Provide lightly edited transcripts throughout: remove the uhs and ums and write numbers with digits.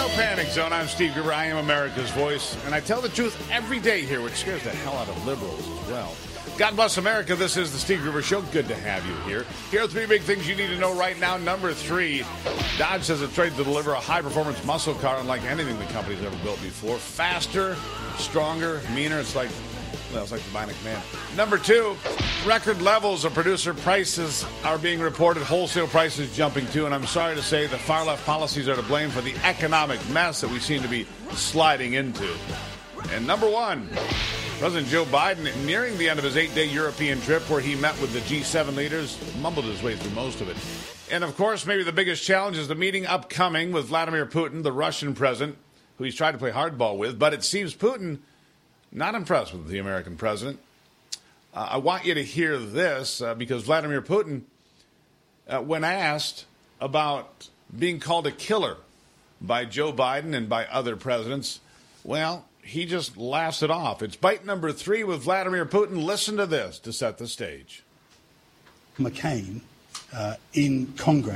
No Panic Zone. I'm Steve Gruber. I am America's voice, and I tell the truth every day here, which scares the hell out of liberals as well. God bless America. This is the Steve Gruber Show. Good to have you here. Here are three big things you need to know right now. Number three, Dodge says it's ready to deliver a high-performance muscle car unlike anything the company's ever built before. Faster, stronger, meaner. It's like the Bionic Man. Number two, record levels of producer prices are being reported. Wholesale prices jumping too. And I'm sorry to say the far-left policies are to blame for the economic mess that we seem to be sliding into. And number one, President Joe Biden, nearing the end of his 8-day European trip where he met with the G7 leaders, mumbled his way through most of it. And, of course, maybe the biggest challenge is the meeting upcoming with Vladimir Putin, the Russian president, who he's tried to play hardball with. But it seems Putin not impressed with the American president. I want you to hear this because Vladimir Putin, when asked about being called a killer by Joe Biden and by other presidents, well, he just laughs it off. It's bite number three with Vladimir Putin. Listen to this to set the stage. McCain in Congress,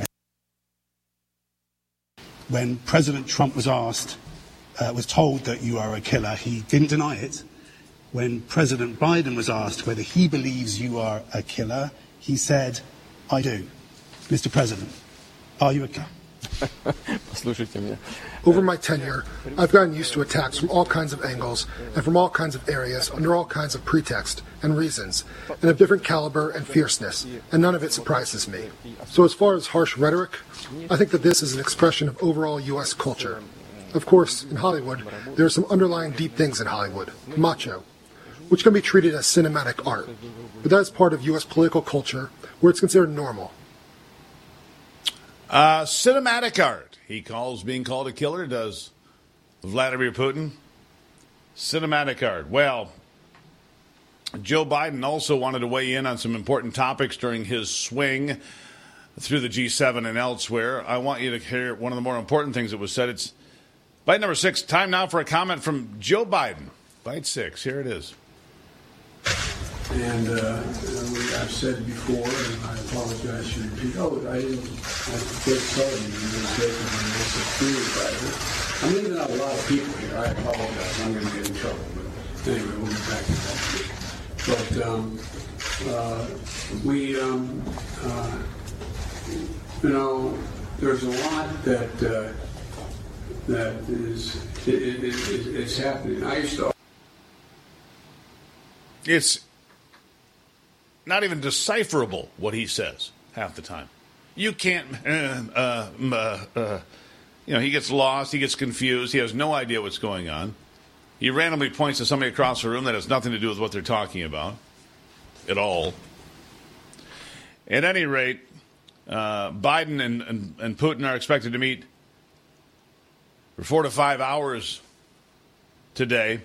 when President Trump was told that you are a killer, he didn't deny it. When President Biden was asked whether he believes you are a killer, he said, I do. Mr. President, are you a killer? Over my tenure, I've gotten used to attacks from all kinds of angles and from all kinds of areas under all kinds of pretext and reasons, and of different caliber and fierceness, and none of it surprises me. So as far as harsh rhetoric, I think that this is an expression of overall U.S. culture. Of course, in Hollywood, there are some underlying deep things in Hollywood, macho, which can be treated as cinematic art, but that is part of U.S. political culture where it's considered normal. Cinematic art. He calls being called a killer, does Vladimir Putin. Cinematic art. Well, Joe Biden also wanted to weigh in on some important topics during his swing through the G7 and elsewhere. I want you to hear one of the more important things that was said. It's bite number 6. Time now for a comment from Joe Biden. Bite 6. Here it is. And I've said before, and I apologize to repeat, I didn't quit telling you I'm leaving out a lot of people here. I apologize. I'm going to get in trouble. But anyway, we'll get back to that. But, there's a lot that is happening. I used to... It's not even decipherable what he says half the time. You can't, he gets lost, he gets confused, he has no idea what's going on. He randomly points to somebody across the room that has nothing to do with what they're talking about at all. At any rate, Biden and Putin are expected to meet for 4 to 5 hours today.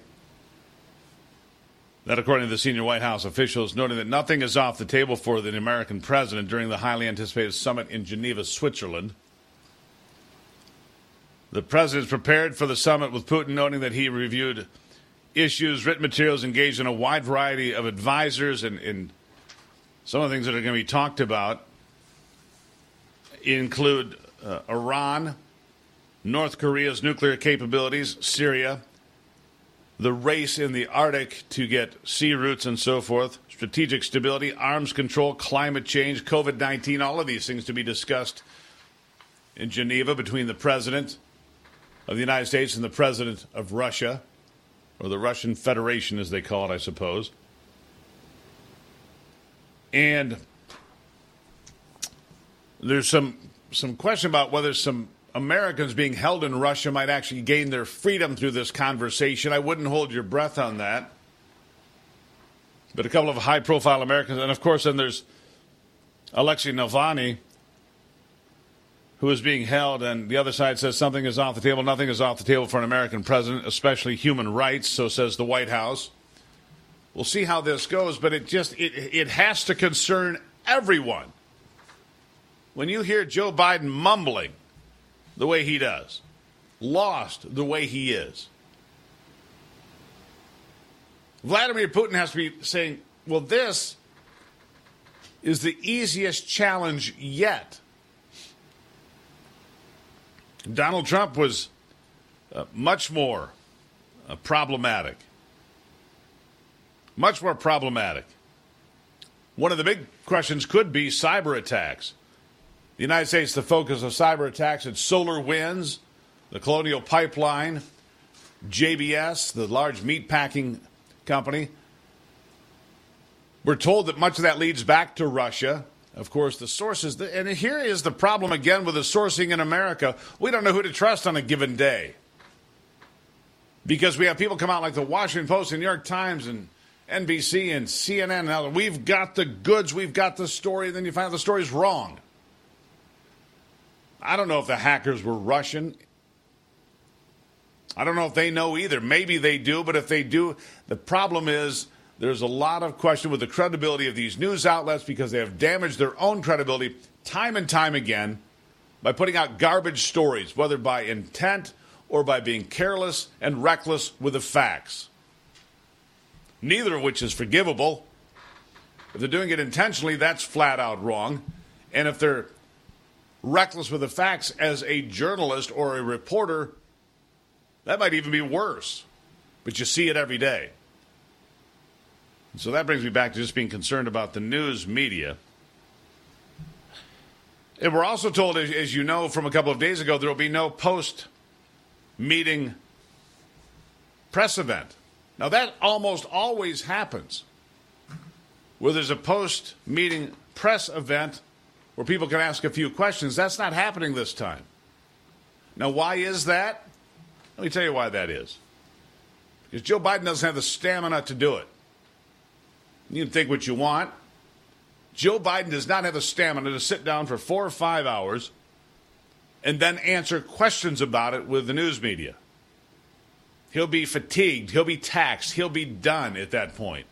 That, according to the senior White House officials, noting that nothing is off the table for the American president during the highly anticipated summit in Geneva, Switzerland. The president is prepared for the summit, with Putin noting that he reviewed issues, written materials, engaged in a wide variety of advisors, and some of the things that are going to be talked about include Iran, North Korea's nuclear capabilities, Syria, the race in the Arctic to get sea routes and so forth, strategic stability, arms control, climate change, COVID-19, all of these things to be discussed in Geneva between the President of the United States and the President of Russia, or the Russian Federation as they call it, I suppose. And there's some question about whether some Americans being held in Russia might actually gain their freedom through this conversation. I wouldn't hold your breath on that. But a couple of high-profile Americans, and of course then there's Alexei Navalny, who is being held, and the other side says something is off the table. Nothing is off the table for an American president, especially human rights, so says the White House. We'll see how this goes, but it has to concern everyone. When you hear Joe Biden mumbling the way he does, lost the way he is, Vladimir Putin has to be saying, well, this is the easiest challenge yet. Donald Trump was much more problematic. Much more problematic. One of the big questions could be cyber attacks. The United States, the focus of cyber attacks at SolarWinds, the Colonial Pipeline, JBS, the large meatpacking company. We're told that much of that leads back to Russia. Of course, the sources, and here is the problem again with the sourcing in America. We don't know who to trust on a given day. Because we have people come out like the Washington Post and New York Times and NBC and CNN. Now, we've got the goods, we've got the story, and then you find out the story's wrong. I don't know if the hackers were Russian. I don't know if they know either. Maybe they do, but if they do, the problem is there's a lot of question with the credibility of these news outlets because they have damaged their own credibility time and time again by putting out garbage stories, whether by intent or by being careless and reckless with the facts. Neither of which is forgivable. If they're doing it intentionally, that's flat out wrong. And if they're reckless with the facts as a journalist or a reporter, that might even be worse. But you see it every day. So that brings me back to just being concerned about the news media. And we're also told, as you know, from a couple of days ago, there will be no post-meeting press event. Now, that almost always happens, where there's a post-meeting press event where people can ask a few questions. That's not happening this time. Now, why is that? Let me tell you why that is. Because Joe Biden doesn't have the stamina to do it. You can think what you want. Joe Biden does not have the stamina to sit down for 4 or 5 hours and then answer questions about it with the news media. He'll be fatigued. He'll be taxed. He'll be done at that point.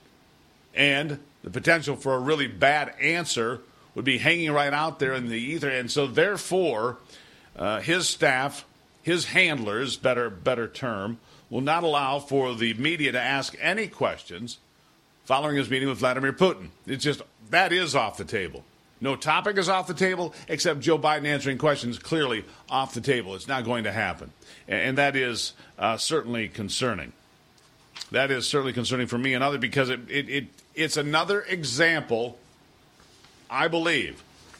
And the potential for a really bad answer would be hanging right out there in the ether. And so, therefore, his staff, his handlers, better term, will not allow for the media to ask any questions following his meeting with Vladimir Putin. It's just, that is off the table. No topic is off the table, except Joe Biden answering questions clearly off the table. It's not going to happen. And that is certainly concerning. That is certainly concerning for me and others because it's another example, I believe,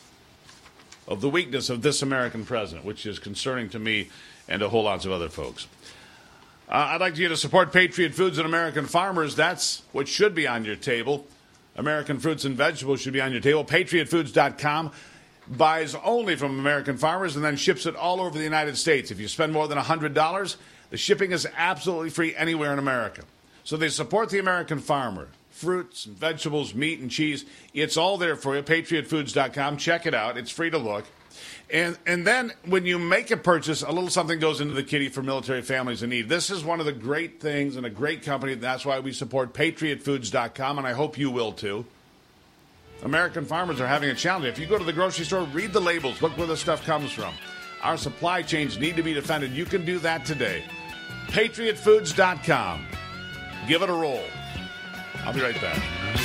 of the weakness of this American president, which is concerning to me and a whole lot of other folks. I'd like you to support Patriot Foods and American farmers. That's what should be on your table. American fruits and vegetables should be on your table. PatriotFoods.com buys only from American farmers and then ships it all over the United States. If you spend more than $100, the shipping is absolutely free anywhere in America. So they support the American farmer. Fruits and vegetables, meat and cheese. It's all there for you. PatriotFoods.com. Check it out. It's free to look. And then when you make a purchase, a little something goes into the kitty for military families in need. This is one of the great things and a great company. That's why we support PatriotFoods.com, and I hope you will too. American farmers are having a challenge. If you go to the grocery store, read the labels. Look where the stuff comes from. Our supply chains need to be defended. You can do that today. PatriotFoods.com. Give it a roll. I'll be right back.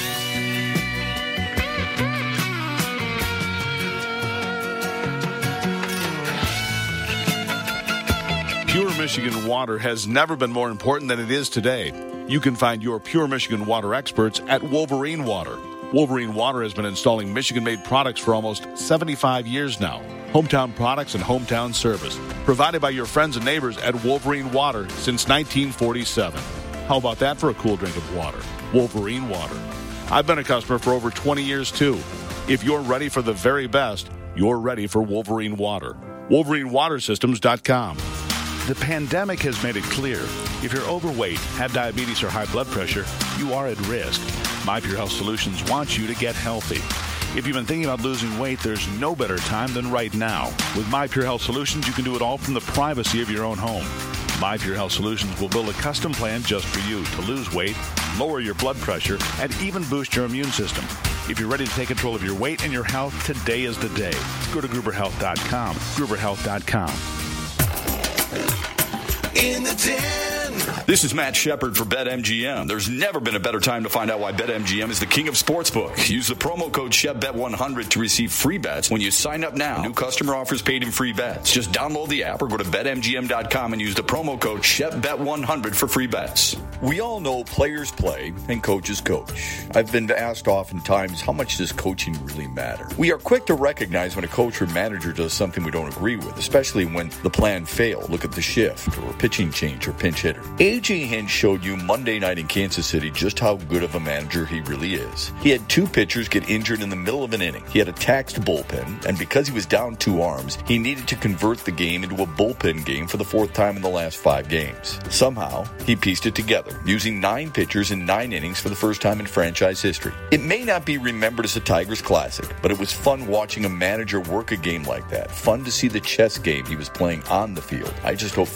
Pure Michigan water has never been more important than it is today. You can find your Pure Michigan water experts at Wolverine Water. Wolverine Water has been installing Michigan-made products for almost 75 years now. Hometown products and hometown service provided by your friends and neighbors at Wolverine Water since 1947. How about that for a cool drink of water? Wolverine Water. I've been a customer for over 20 years, too. If you're ready for the very best, you're ready for Wolverine Water. WolverineWaterSystems.com. The pandemic has made it clear. If you're overweight, have diabetes or high blood pressure, you are at risk. My Pure Health Solutions wants you to get healthy. If you've been thinking about losing weight, there's no better time than right now. With My Pure Health Solutions, you can do it all from the privacy of your own home. My Pure Health Solutions will build a custom plan just for you to lose weight, lower your blood pressure, and even boost your immune system. If you're ready to take control of your weight and your health, today is the day. Go to GruberHealth.com. GruberHealth.com. In the den. This is Matt Shepard for BetMGM. There's never been a better time to find out why BetMGM is the king of sportsbook. Use the promo code ShepBet100 to receive free bets when you sign up now. New customer offers paid in free bets. Just download the app or go to BetMGM.com and use the promo code ShepBet100 for free bets. We all know players play and coaches coach. I've been asked oftentimes, how much does coaching really matter? We are quick to recognize when a coach or manager does something we don't agree with, especially when the plan failed. Look at the shift or pitching change or pinch hitter. A.J. Hinch showed you Monday night in Kansas City just how good of a manager he really is. He had 2 pitchers get injured in the middle of an inning. He had a taxed bullpen, and because he was down 2 arms, he needed to convert the game into a bullpen game for the 4th time in the last 5 games. Somehow, he pieced it together, using 9 pitchers in 9 innings for the first time in franchise history. It may not be remembered as a Tigers classic, but it was fun watching a manager work a game like that. Fun to see the chess game he was playing on the field. I just hope